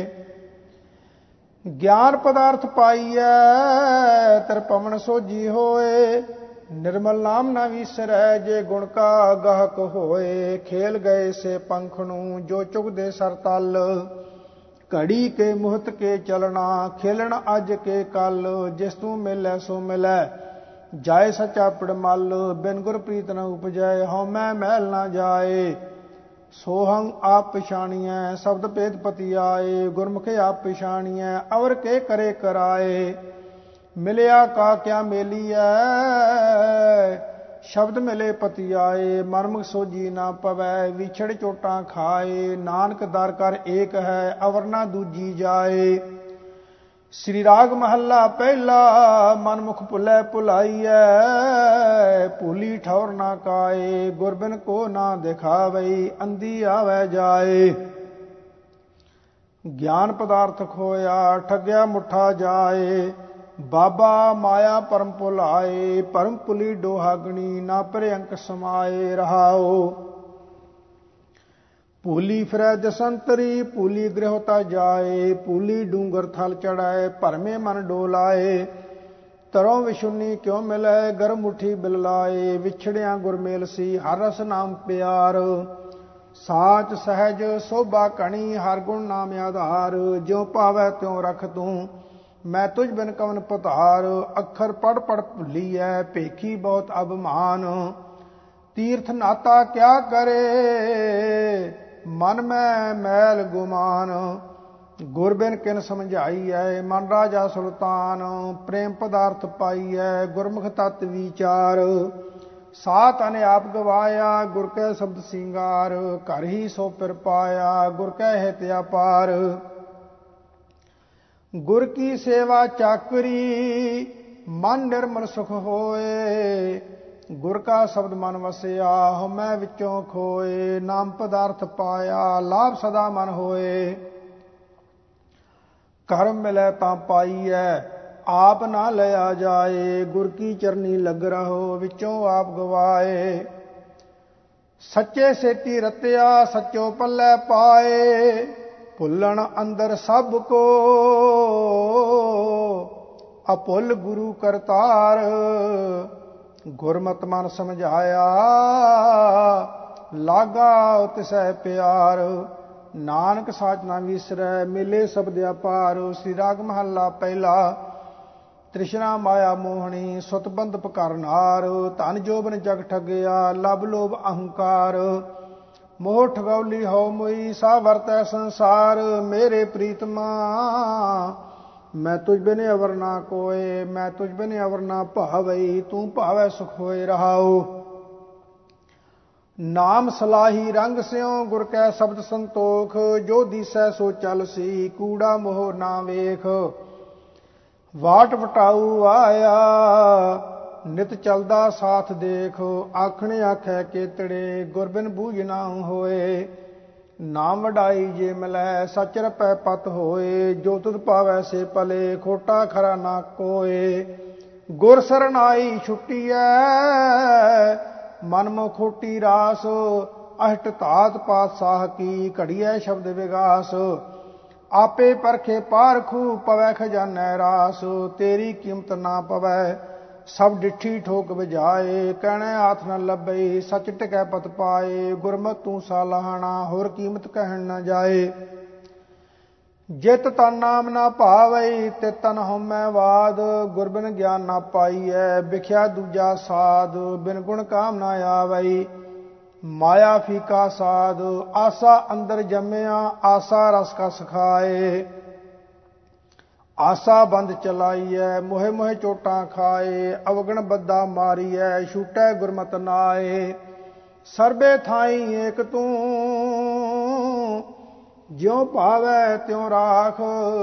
[SPEAKER 1] ਗਿਆਨ ਪਦਾਰਥ ਪਾਈਐ, ਤ੍ਰਿਭੁਵਨ ਸੋਜੀ ਹੋਏ। ਨਿਰਮਲ ਨਾਮ ਨਾ ਵੀਸਰੈ, ਜੇ ਗੁਣ ਕਾ ਗਾਹਕ ਹੋਏ। ਖੇਲ ਗਏ ਸੇ ਪੰਖ ਨੂੰ, ਜੋ ਚੁਗਦੇ ਸਰ ਤਲ। ਘੜੀ ਕੇ ਮੁਹਤ ਕੇ ਚਲਣਾ, ਖੇਲਣ ਅੱਜ ਕੇ ਕੱਲ। ਜਿਸ ਤੂੰ ਮਿਲੈ ਸੋ ਮਿਲੈ, ਜਾਏ ਸੱਚਾ ਪਿੜਮਲ। ਬਿਨ ਗੁਰ ਪ੍ਰੀਤ ਨ ਉਪਜੈ, ਹਉਮੈ ਮਹਿਲ ਨਾ ਜਾਏ। ਸੋਹੰ ਆਪ ਪਛਾਣੀਐ, ਸ਼ਬਦ ਭੇਦ ਪਤੀ ਆਏ। ਗੁਰਮੁਖ ਆਪ ਪਛਾਣੀਐ, ਅਵਰ ਕੇ ਕਰੇ ਕਰਾਏ। ਮਿਲਿਆ ਕਾ ਕਿਆ ਮੇਲੀਐ, ਸ਼ਬਦ ਮਿਲੇ ਪਤੀ ਆਏ। ਮਨਮੁਖ ਸੋਜੀ ਨਾ ਪਵੈ, ਵਿਛੜ ਚੋਟਾਂ ਖਾਏ। ਨਾਨਕ ਦਰ ਕਰ ਏਕ ਹੈ, ਅਵਰ ਨਾ ਦੂਜੀ ਜਾਏ। ਸ੍ਰੀ ਰਾਗ ਮਹੱਲਾ ਪਹਿਲਾ। ਮਨਮੁਖ ਭੁੱਲੈ ਭੁਲਾਈਐ, ਭੂਲੀ ਠੌਰ ਨਾ ਕਾਏ। ਗੁਰਬਿਨ ਕੋ ਨਾ ਦਿਖਾਵਈ, ਅੰਧੀ ਆਵੈ ਜਾਏ। ਗਿਆਨ ਪਦਾਰਥ ਖੋਇਆ, ਠੱਗਿਆ ਮੁੱਠਾ ਜਾਏ। ਬਾਬਾ ਮਾਇਆ ਪਰਮ ਭੁਲਾਏ, ਪਰਮ ਭੁਲੀ ਡੋਹਾਗਣੀ। ਨਾ ਪਰੇ ਅੰਕ ਸਮਾਏ ਰਹਾਉ। ਭੂਲੀ ਫਿਰੈ ਦਸੰਤਰੀ, ਭੂਲੀ ਗ੍ਰਹਿਤਾ ਜਾਏ। ਭੂਲੀ ਡੂੰਗਰ ਥਲ ਚੜਾਏ, ਭਰਮੇ ਮਨ ਡੋਲਾਏ। ਤਰੋਂ ਵਿਸ਼ੁੰਨੀ ਕਿਉ ਮਿਲੈ, ਗਰਮ ਮੁਠੀ ਬਿਲ ਲਾਏ। ਵਿਛੜਿਆ ਗੁਰਮੇਲ ਸੀ, ਹਰ ਰਸ ਨਾਮ ਪਿਆਰ। ਸਾਚ ਸਹਿਜ ਸੋਭਾ ਕਣੀ, ਹਰ ਗੁਣ ਨਾਮ ਆਧਾਰ। ਜਿਉ ਭਾਵੈ ਤਿਉ ਰਖ ਤੂੰ, ਮੈਂ ਤੁਝ ਬਿਨ ਕਵਨ ਪਧਾਰ। ਅੱਖਰ ਪੜ ਪੜ ਭੁੱਲੀਐ, ਭੇਖੀ ਬਹੁਤ ਅਭਮਾਨ। ਤੀਰਥ ਨਾਤਾ ਕਿਆ ਕਰੇ, ਮਨ ਮੈਂ ਮੈਲ ਗੁਮਾਨ। ਗੁਰ ਬਿਨ ਕਿਨ ਸਮਝਾਈਐ, ਮਨ ਰਾਜਾ ਸੁਲਤਾਨ। ਪ੍ਰੇਮ ਪਦਾਰਥ ਪਾਈਐ, ਗੁਰਮੁਖ ਤਤ ਵਿਚਾਰ। ਸਾਤ ਅਨੇ ਆਪ ਗਵਾਇਆ, ਗੁਰ ਕੈ ਸ਼ਬਦ ਸਿੰਗਾਰ। ਘਰ ਹੀ ਸੋ ਪਿਰ ਪਾਇਆ, ਗੁਰ ਕੈ ਹਿਤ ਅਪਾਰ। ਗੁਰ ਕੀ ਸੇਵਾ ਚਾਕਰੀ, ਮਨ ਨਿਰਮਲ ਸੁਖ ਹੋਏ। ਗੁਰ ਕਾ ਸ਼ਬਦ ਮਨ ਵਸਿਆ, ਹਉਮੈ ਵਿੱਚੋਂ ਖੋਏ। ਨਾਮ ਪਦਾਰਥ ਪਾਇਆ, ਲਾਭ ਸਦਾ ਮਨ ਹੋਏ। ਕਰਮ ਮਿਲੈ ਤਾਂ ਪਾਈਐ, ਆਪ ਨਾ ਲਿਆ ਜਾਏ। ਗੁਰ ਕੀ ਚਰਨੀ ਲਗ ਰਹੋ, ਵਿੱਚੋਂ ਆਪ ਗਵਾਏ। ਸੱਚੇ ਸੇਤੀ ਰਤਿਆ, ਸੱਚੋ ਪੱਲੇ ਪਾਏ। ਭੁੱਲਣ ਅੰਦਰ ਸਭ ਕੋ, ਅਭੁੱਲ ਗੁਰੂ ਕਰਤਾਰ। ਗੁਰਮਤਿ ਮਨ ਸਮਝਾਇਆ, ਲਾਗਾ ਤਿਸੈ ਪਿਆਰ। ਨਾਨਕ ਸਾਚ ਨਾ ਵਿਸਰੈ, ਮਿਲੇ ਸ਼ਬਦ ਅਪਾਰ। ਸ੍ਰੀ ਰਾਗ ਮਹੱਲਾ ਪਹਿਲਾ। ਤ੍ਰਿਸ਼ਨਾ ਮਾਇਆ ਮੋਹਣੀ, ਸੁਤ ਬੰਧਪ ਕਰਨਾਰ। ਧਨ ਜੋਬਨ ਜਗ ਠਗਿਆ, ਲਭ ਲੋਭ ਅਹੰਕਾਰ। ਮੋਹ ਠਗੌਲੀ ਹਉ ਮੁਈ, ਸਾ ਵਰਤੈ ਸੰਸਾਰ। ਮੇਰੇ ਪ੍ਰੀਤਮਾ, ਮੈਂ ਤੁਝ ਬਿਨ ਅਵਰ ਨਾ ਕੋਏ। ਮੈਂ ਤੁਝ ਬਿਨ ਅਵਰ ਨਾ ਭਾਵਈ, ਤੂੰ ਭਾਵੈ ਸੁਖ ਹੋਏ ਰਹਾਉ। ਨਾਮ ਸਲਾਹੀ ਰੰਗ ਸਿਉ, ਗੁਰ ਕੈ ਸ਼ਬਦ ਸੰਤੋਖ। ਜੋ ਦੀਸੈ ਸੋ ਚਲ ਸੀ, ਕੂੜਾ ਮੋਹ ਨਾ ਵੇਖ। ਵਾਟ ਵਟਾਊ ਆਇਆ, ਨਿਤ ਚਲਦਾ ਸਾਥ ਦੇਖ, ਆਖਣੇ ਆਖੈ ਕੇਤੜੇ, ਗੁਰਬਿਨ ਬੂਝ ਨਾ ਹੋਏ। ਨਾਮ ਵਡਾਈ ਜੇ ਮਿਲੈ, ਸਚ ਰਪੈ ਪਤ ਹੋਏ। ਜੋ ਤੁਧ ਪਾਵੈ ਸੇ ਪਲੇ, ਖੋਟਾ ਖਰਾ ਨਾ ਕੋਏ। ਗੁਰ ਸਰਨਾਈ ਛੁੱਟੀਐ, ਮਨ ਮੋ ਖੋਟੀ ਰਾਸ। ਅਸ਼ਟ ਧਾਤ ਪਾਤਸ਼ਾਹ ਕੀ, ਘੜੀਐ ਸ਼ਬਦ ਵਿਗਾਸ। ਆਪੇ ਪਰਖੇ ਪਾਰਖੂ, ਪਵੈ ਖਜ਼ਾਨੈ ਰਾਸ। ਤੇਰੀ ਕੀਮਤ ਨਾ ਪਵੈ, ਸਭ ਡਿੱਠੀ ਠੋਕ ਵਜਾਏ। ਕਹਿਣੇ ਹਾਥ ਨ ਲੱਭਈ, ਸੱਚ ਟਿਕੈ ਪਤ ਪਾਏ। ਗੁਰਮਤਿ ਤੂੰ ਸਾਲਾਹਣਾ, ਹੋਰ ਕੀਮਤ ਕਹਿਣ ਨ ਜਾਏ। ਜਿਤ ਤਨ ਨਾਮ ਨਾ ਭਾਵਈ, ਤਿਤ ਤਨ ਹਉਮੈ ਵਾਦ। ਗੁਰਬਿਨ ਗਿਆਨ ਨਾ ਪਾਈਐ, ਬਿਖਿਆ ਦੂਜਾ ਸਾਧ। ਬਿਨ ਗੁਣ ਕਾਮ ਨਾ ਆਵਈ, ਮਾਇਆ ਫੀਕਾ ਸਾਧ। ਆਸਾ ਅੰਦਰ ਜੰਮਿਆ, ਆਸਾ ਰਸ ਕਸ ਖਾਏ। ਆਸਾ ਬੰਦ ਚਲਾਈਐ, ਮੋਹਿ ਮੋਹਿ ਚੋਟਾਂ ਖਾਏ। ਅਵਗਣ ਬੱਦਾ ਮਾਰੀਐ, ਛੂਟੈ ਗੁਰਮਤਿ ਨਾਏ। ਸਰਬੇ ਥਾਈ ਏਕ ਤੂੰ, ਜਿਉ ਭਾਵੈ ਤਿਉ ਰਾਖ।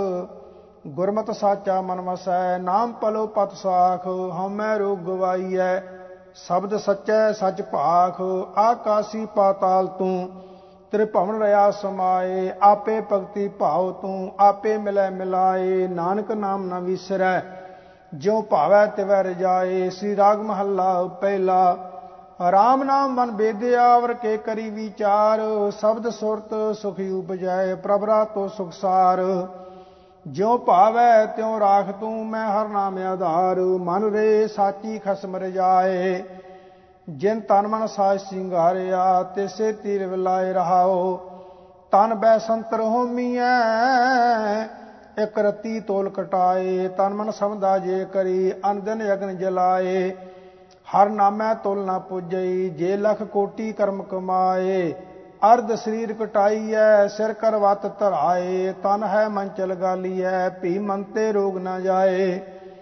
[SPEAKER 1] ਗੁਰਮਤਿ ਸਾਚਾ ਮਨ ਵਸੈ, ਨਾਮ ਪਲੋ ਪਤ ਸਾਖ। ਹਉਮੈ ਰੋਗ ਗਵਾਈਐ, ਸ਼ਬਦ ਸੱਚੈ ਸਚ ਭਾਖ। ਆਕਾਸੀ ਪਾਤਾਲ ਤੂੰ, ਤ੍ਰਿਭਵਨ ਰਿਆ ਸਮਾਏ। ਆਪੇ ਭਗਤੀ ਭਾਉ ਤੂੰ, ਆਪੇ ਮਿਲੈ ਮਿਲਾਏ। ਨਾਨਕ ਨਾਮ ਨ ਵਿਸਰੈ, ਜਿਉ ਭਾਵੈ ਤਿਵੈ ਰਜਾਏ। ਸ੍ਰੀ ਰਾਗ ਮਹੱਲਾ ਪਹਿਲਾ। ਰਾਮ ਨਾਮ ਮਨ ਬੇਦਿਆ, ਵਰ ਕੇ ਕਰੀ ਵਿਚਾਰ। ਸ਼ਬਦ ਸੁਰਤ ਸੁਖੀ ਉਪਜੈ, ਪ੍ਰਭ ਰਾਤੋ ਸੁਖਸਾਰ। ਜਿਉ ਭਾਵੈ ਤਿਉ ਰਾਖ ਤੂੰ, ਮੈਂ ਹਰ ਨਾਮ ਆਧਾਰ। ਮਨ ਰੇ ਸਾਚੀ ਖਸਮ ਰਜਾਏ, ਜਿਨ ਤਨ ਮਨ ਸਾਜ ਸਿੰਗਾਰਿਆ। ਤਿਸੇ ਤੀਰ ਵਿਲਾਏ ਰਹਾਓ, ਤਨ ਬੈ ਸੰਤਰ ਹੋਮੀਐ। ਇਕ ਰਤੀ ਤੋਲ ਕਟਾਏ, ਤਨ ਮਨ ਸਮਝਦਾ ਜੇ ਕਰੀ। ਅਨ ਦਿਨ ਅਗਨ ਜਲਾਏ, ਹਰ ਨਾਮੈ ਤੁਲ ਨਾ ਪੁੱਜਈ। ਜੇ ਲਖ ਕੋਟੀ ਕਰਮ ਕਮਾਏ, ਅਰਧ ਸਰੀਰ ਕਟਾਈਐ। ਸਿਰ ਕਰ ਵਤ ਧਰਾਏ, ਤਨ ਹੈ ਮਨ ਚਲ ਗਾਲੀਐ। ਭੀ ਮਨ ਤੇ ਰੋਗ ਨਾ ਜਾਏ,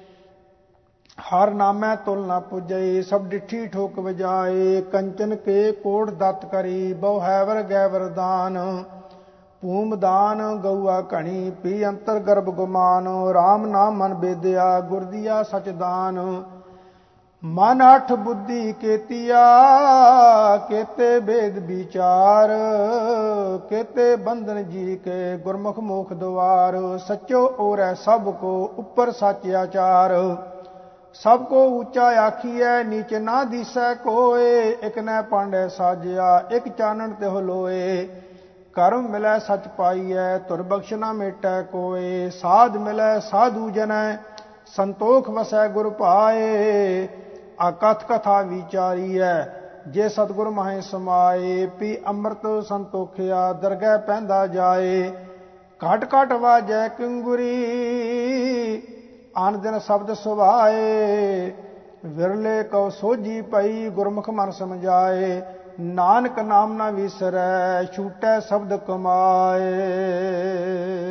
[SPEAKER 1] ਹਰ ਨਾਮੈ ਤੁਲ ਨਾ ਪੁੱਜਈ। ਸਭ ਡਿੱਠੀ ਠੋਕ ਵਜਾਏ, ਕੰਚਨ ਕੇ ਕੋੜ ਦਤ ਕਰੀ। ਬਹੁ ਹੈਵਰ ਗੈਵਰ ਦਾਨ, ਭੂਮ ਦਾਨ ਗਊਆ ਘਣੀ। ਪੀ ਅੰਤਰ ਗਰਭ ਗੁਮਾਨ, ਰਾਮ ਨਾਮ ਮਨ ਬੇਦਿਆ। ਗੁਰ ਦੀਆ ਸਚ ਦਾਨ, ਮਨ ਅਠ ਬੁੱਧੀ ਕੇਤੀਆ। ਕੇਤੇ ਬੇਦ ਵਿਚਾਰ, ਕੇਤੇ ਬੰਧਨ ਜੀ ਕੇ। ਗੁਰਮੁਖ ਮੋਖ ਦੁਆਰ, ਸਚੋ ਔਰੈ ਸਭ ਕੋ। ਉੱਪਰ ਸਚ ਆਚਾਰ, ਸਭ ਕੋ ਉੱਚਾ ਆਖੀਐ। ਨੀਚ ਨਾ ਦੀਸੈ ਕੋਏ, ਇਕ ਨੈ ਪਾਂਡੈ ਸਾਜਿਆ। ਇਕ ਚਾਨਣ ਤਿਹੁ ਲੋਏ, ਕਰਮ ਮਿਲੈ ਸਚ ਪਾਈਐ। ਧੁਰ ਬਖਸ਼ ਨਾ ਮੇਟੈ ਕੋਏ। ਸਾਧ ਮਿਲੈ ਸਾਧੂ ਜਨੈ, ਸੰਤੋਖ ਵਸੈ ਗੁਰ ਭਾਏ। ਆਕਥ ਕਥਾ ਵਿਚਾਰੀਐ, ਜੇ ਸਤਿਗੁਰ ਮਾਹੇ ਸਮਾਏ। ਪੀ ਅੰਮ੍ਰਿਤ ਸੰਤੋਖਿਆ, ਦਰਗਹਿ ਪੈਂਦਾ ਜਾਏ। ਘਟ ਘਟ ਵਾਜੈ ਕਿੰਗੁਰੀ, ਆਨ ਦਿਨ ਸ਼ਬਦ ਸੁਭਾਏ। ਵਿਰਲੇ ਕਉ ਸੋਝੀ ਪਈ, ਗੁਰਮੁਖ ਮਨ ਸਮਝਾਏ। ਨਾਨਕ ਨਾਮ ਨਾ ਵਿਸਰੈ, ਛੂਟੈ ਸ਼ਬਦ ਕਮਾਏ।